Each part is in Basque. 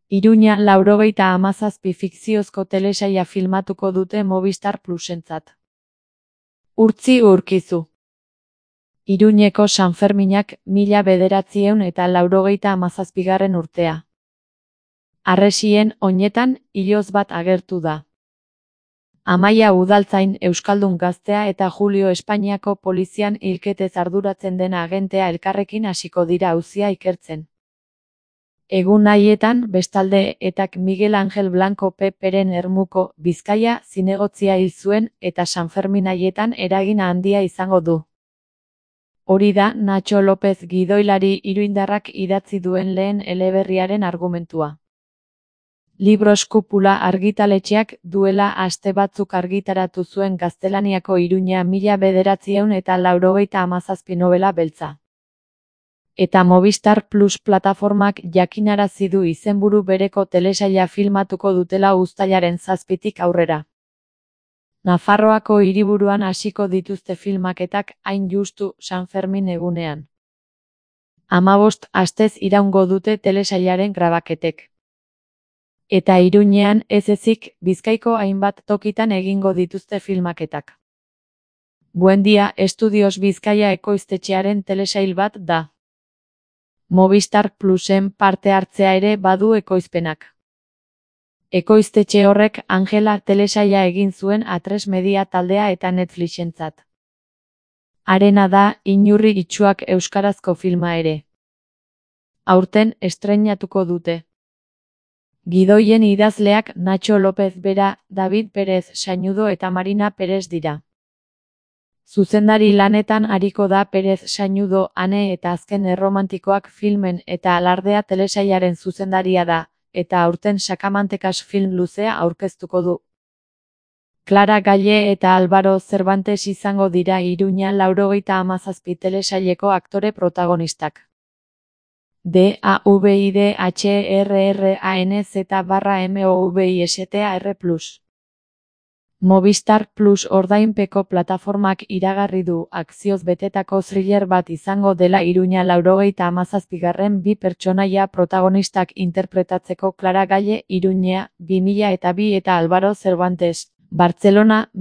Iruña 97 fikziozko telesaila filmatuko dute Movistar Plusentzat. Urtzi Urkizu. Iruñeko Sanferminak 1997 urtea. Harresien oinetan iloz bat agertu da. Amaia Udaltzain euskaldun gaztea eta Julio Espainiako polizian hilketez arduratzen dena agentea elkarrekin hasiko dira auzia ikertzen. Egun haietan, bestalde, etak Miguel Angel Blanco Peperen Ermuko, Bizkaia, zinegotzia hil zuen eta Sanfermin haietan eragin handia izango du. Hori da Nacho López gidoilari iruindarrak idatzi duen lehen eleberriaren argumentua. Libros Kupula argitaletxeak duela aste batzuk argitaratu zuen gaztelaniako Iruña 1997 novela beltza. Eta Movistar Plus plataformak jakinarazi du izenburu bereko telesaila filmatuko dutela uztailaren 7tik aurrera. Nafarroako hiriburuan hasiko dituzte filmaketak hain justu Sanfermin egunean. 15 astez iraungo dute telesailaren grabaketek. Eta Iruñean ez ezik Bizkaiko hainbat tokitan egingo dituzte filmaketak. Buendia Estudios Bizkaia ekoiztetxearen telesail bat da. Movistar Plusen parte hartzea ere badu ekoizpenak. Ekoiztetxe horrek Angela telesaila egin zuen A3 Media taldea eta Netflixentzat. Harena da Inurri itsuak euskarazko filma ere. Aurten estreinatuko dute. Gidoien idazleak Nacho López bera, David Pérez Sañudo eta Marina Pérez dira. Zuzendari lanetan ariko da Pérez Sañudo, Ane eta Azken Erromantikoak filmen eta Alardea telesailaren zuzendaria da, eta aurten Sakamantekas film luzea aurkeztuko du. Clara Galle eta Álvaro Cervantes izango dira Iruña 97 telesaileko aktore protagonistak. DAVIDHRRANZ_MOVISTAR+. Movistar Plus ordainpeko plataformak iragarri du akzioz betetako thriller bat izango dela Iruña 97 bi pertsonaia protagonistak interpretatzeko Clara Galle Iruña 2002 eta Álvaro Cervantes Bartzelona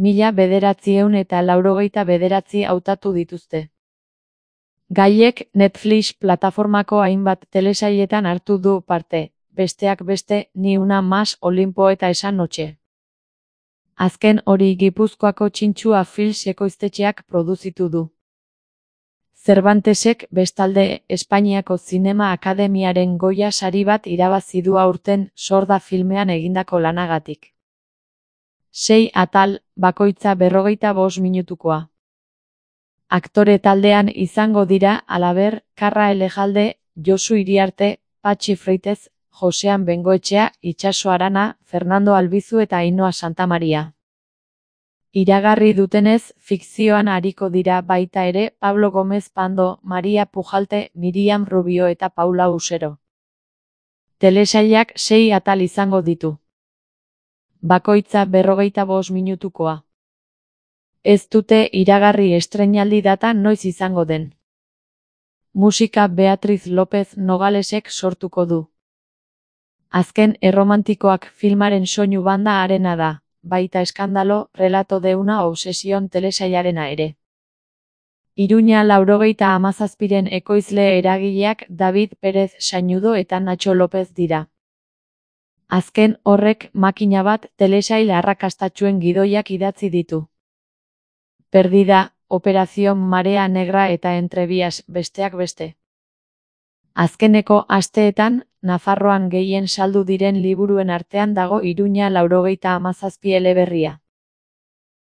1999 hautatu dituzte. Gallek Netflix plataformako hainbat telesailetan hartu du parte, besteak beste Ni una más Olimpo eta Esa noche. Azken hori Gipuzkoako Txintxua Films ekoiztetxeak produzitu du. Cervantesek bestalde Espainiako Zinema Akademiaren Goya sari bat irabazi du aurten Sorda filmean egindako lanagatik. 6 atal, bakoitza 45 minutukoa. Aktore taldean izango dira halaber, Karra Elejalde, Josu Iriarte, Patxi Freitez, Josean Bengoetxea, Itxaso Arana, Fernando Albizu eta Ainhoa Santamaria. Iragarri dutenez, fikzioan ariko dira baita ere Pablo Gómez Pando, Maria Pujalte, Miriam Rubio eta Paula Usero. Telesailak 6 atal izango ditu. Bakoitza 45 minutukoa. Ez dute iragarri estreinaldi data noiz izango den. Musika Beatriz López Nogalesek sortuko du. Azken Erromantikoak filmaren soinu banda Harena da, baita Eskandalo, Relato de una obsesión telesailarena ere. Iruña 97 ekoizle eragileak David Pérez Sañudo eta Nacho López dira. Azken horrek Makina bat telesail arrakastatxuen gidoiak idatzi ditu. Perdida, Operación Marea Negra eta Entrevías besteak beste. Azkeneko asteetan, Nafarroan gehien saldu diren liburuen artean dago Iruña 97 eleberria.